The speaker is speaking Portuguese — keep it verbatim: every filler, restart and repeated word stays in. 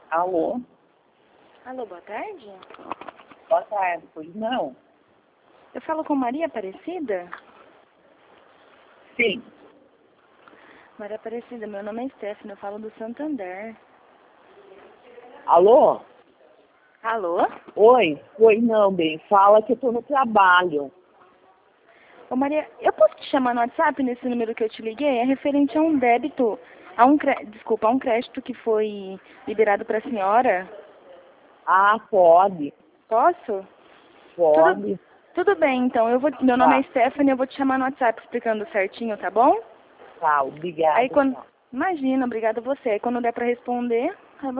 Alô? Alô, boa tarde. Boa tarde, pois não? Eu falo com Maria Aparecida? Sim. Maria Aparecida, meu nome é Stephanie, eu falo do Santander. Alô? Alô? Oi? Pois não, bem, fala que eu tô no trabalho. Ô Maria, eu posso te chamar no WhatsApp nesse número que eu te liguei? É referente a um débito, a um cre... desculpa, a um crédito que foi liberado para a senhora. Ah, pode. Posso? Tudo, Pode. tudo bem, então. Eu vou, meu nome é Tá, Stephanie, eu vou te chamar no WhatsApp explicando certinho, tá bom? tá, Aí obrigada, quando... então. Imagina, obrigada a você. Aí quando der para responder,